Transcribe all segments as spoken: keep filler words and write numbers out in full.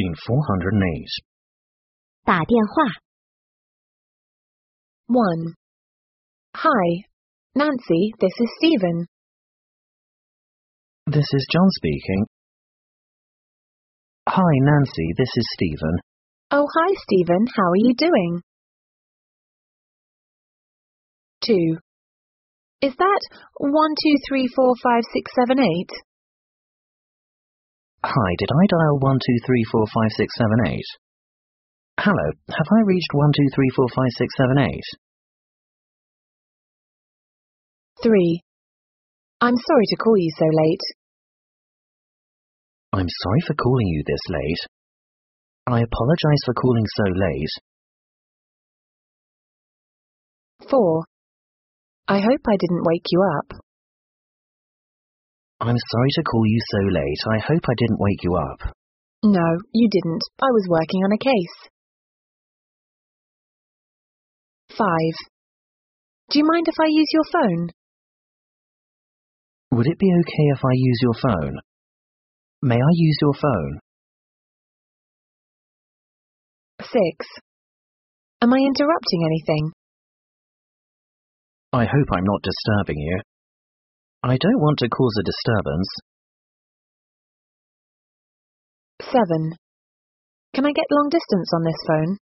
Scene four hundred eight. 打电话 one. Hi, Nancy, this is Stephen. This is John speaking. Hi, Nancy, this is Stephen. Oh, hi, Stephen. How are you doing? two. Is that one two three four five six seven eight? Hi, did I dial one two three four five six seven eight? Hello, have I reached one two three four five six seven eight? three. I'm sorry to call you so late. I'm sorry for calling you this late. I apologize for calling so late. four. I hope I didn't wake you up. I'm sorry to call you so late. I hope I didn't wake you up. No, you didn't. I was working on a case. five. Do you mind if I use your phone? Would it be okay if I use your phone? May I use your phone? six. Am I interrupting anything? I hope I'm not disturbing you. I don't want to cause a disturbance. seven. Can I get long distance on this phone?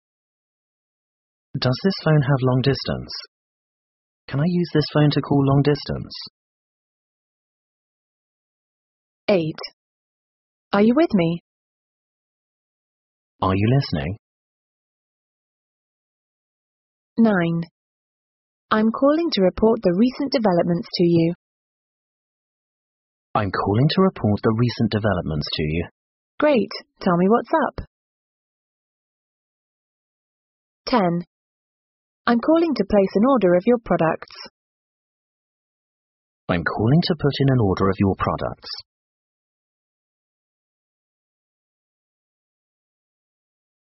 Does this phone have long distance? Can I use this phone to call long distance? eight. Are you with me? Are you listening? nine. I'm calling to report the recent developments to you. I'm calling to report the recent developments to you. Great. Tell me what's up. ten. I'm calling to place an order of your products. I'm calling to put in an order of your products.